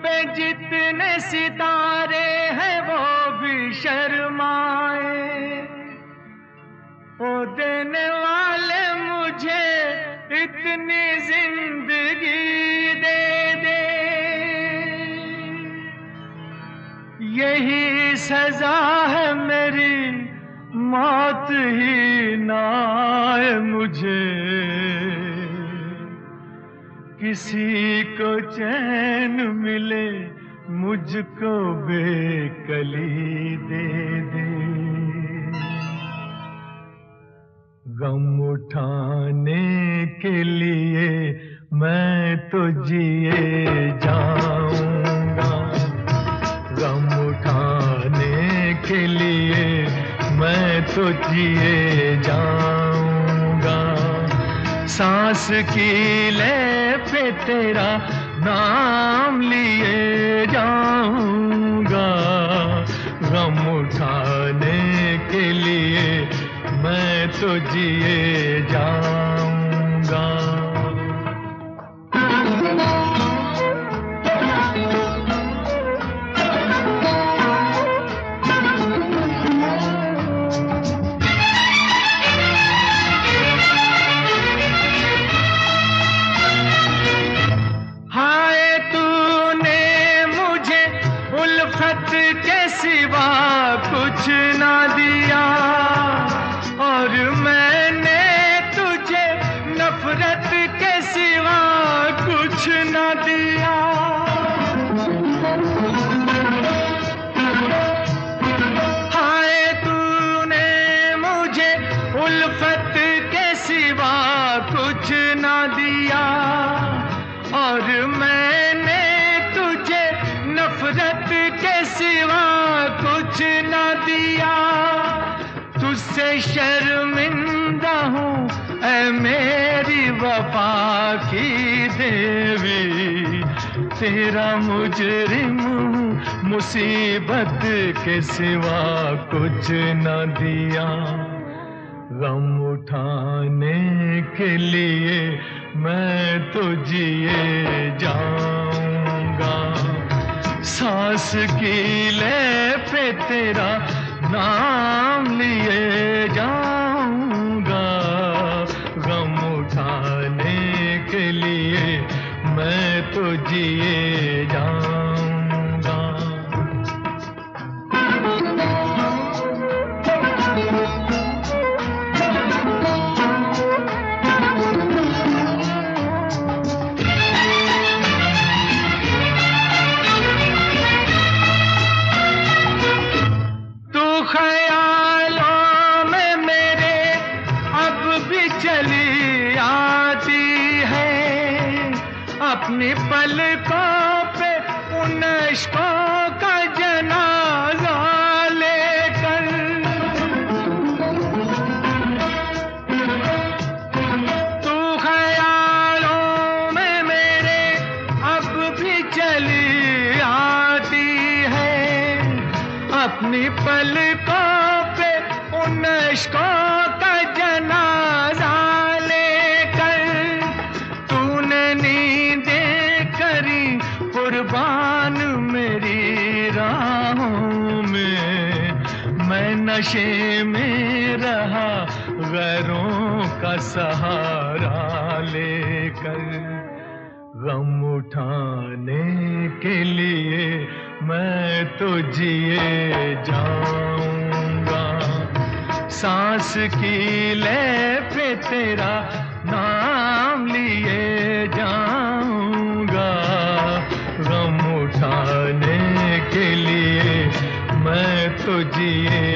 पे जितने सितारे हैं वो भी शर्माए। ओ देने वाले मुझे इतनी जिंदगी दे दे, यही सजा है मेरी, मौत ही ना आए मुझे। किसी को चैन मिले, मुझको बेकली दे दे। गम उठाने के लिए मैं तो जिए जाऊंगा, गम उठाने के लिए मैं तो जिए जाऊंगा। सांस की ले पे तेरा नाम लिए जाऊंगा, गम उठाने के लिए मैं तो जिए जाऊंगा। के सिवा कुछ ना दिया और मैंने तुझे नफरत के सिवा कुछ ना दिया। हाय तूने मुझे उल्फत के सिवा कुछ ना दिया और मैंने तुझे नफरत के सिवा कुछ न दिया। तुझसे शर्मिंदा हूँ ऐ मेरी वफा की देवी, तेरा मुजरिम हूँ, मुसीबत के सिवा कुछ न दिया। गम उठाने के लिए मैं तो जिए जाऊंगा, सांस की ले पे तेरा नाम लिए जाऊंगा। गम उठाने के लिए मैं तो जिए जाऊंगा। चली आती है अपनी पलकों पे उन इश्कों का जनाजा लेकर। तू ख्यालों में मेरे अब भी चली आती है अपनी पलकों पे उन इश्कों का जनाजा कुर्बान मेरी राहों में। मैं नशे में रहा गैरों का सहारा लेकर। गम उठाने के लिए मैं तो जिए जाऊंगा, सांस की ले पे तेरा नाम लिए जाऊंगा। गम उठाने के लिए मैं तो जिए